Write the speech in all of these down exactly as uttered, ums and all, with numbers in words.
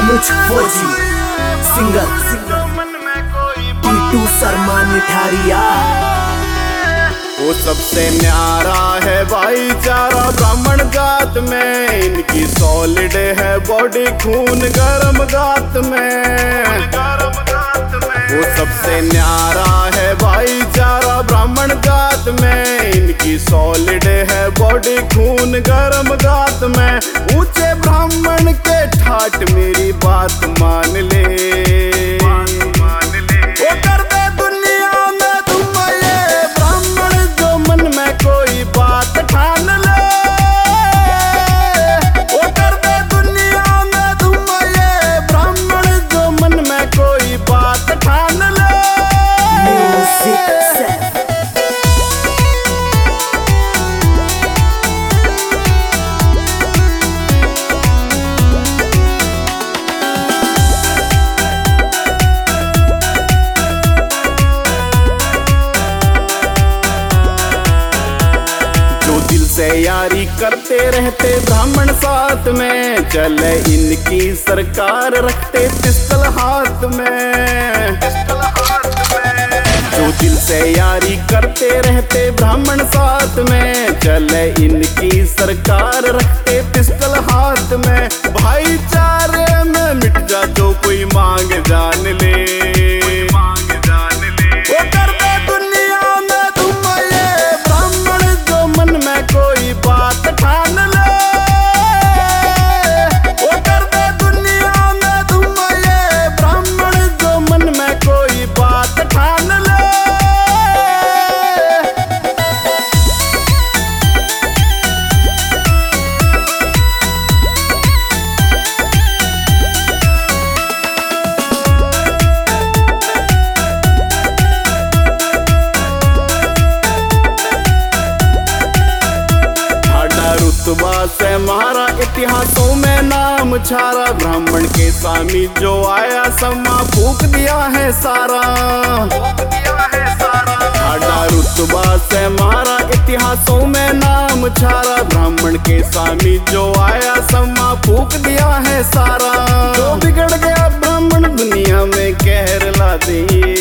अनुज फौजी सिंगर टीटू शर्मा निठारिया। वो सबसे न्यारा है भाईचारा ब्राह्मण जात में, इनकी सॉलिड है बॉडी खून गरम गात में। वो सबसे न्यारा है भाईचारा ब्राह्मण जात में, इनकी सॉलिड है बॉडी खून गरम गात में। ऊंचे ब्राह्मण के ठाट मेरी बात मान ले, वो कर दे दुनिया में तुम ये ब्राह्मण जो मन में कोई बात ठान ले। वो कर दे दुनिया में तुम ये ब्राह्मण जो मन में कोई बात ठान ले। म्यूजिक से दिल से यारी करते रहते ब्राह्मण साथ में, चले इनकी सरकार रखते पिस्तल हाथ में। जो दिल से यारी करते रहते ब्राह्मण साथ में, चले इनकी सरकार रखते पिस्तल हाथ में। भाईचारे में मिट जा जो कोई मांग जान ले, वो कर दे दुनिया में तुम ये ब्राह्मण जो मन में कोई बात ठान ले। वो कर दे दुनिया में तुम ये ब्राह्मण जो मन में कोई बात ठान ले। रुतबा से हमारा इतिहासों में नाम छारा, ब्राह्मण के स्वामी जो आया समा फूक दिया है सारा। ठाडा रुतबा से हमारा इतिहासों में नाम छारा, ब्राह्मण के स्वामी जो आया समा फूक दिया है सारा। जो बिगड़ गया ब्राह्मण दुनिया में कहर ला दे,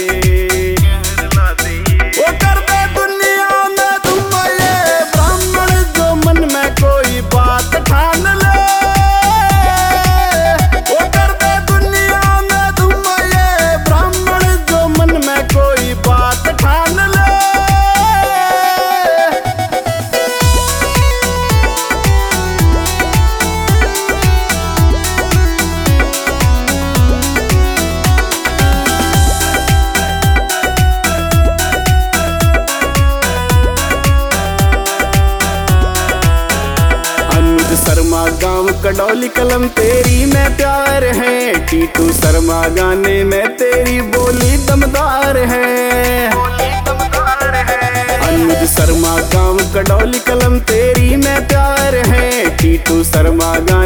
वो कर दे दुनिया में तुम ये ब्राह्मण जो मन में कोई बात ठान ले। वो कर दे दुनिया में तुम ये ब्राह्मण जो मन में कोई बात ठान ले। शर्मा गांव कड़ौली कलम तेरी में प्यार है, टीटू शर्मा गाने में तेरी बोली दमदार है। अनुज शर्मा गांव कड़ौली कलम तेरी में प्यार है, टीटू शर्मा गाने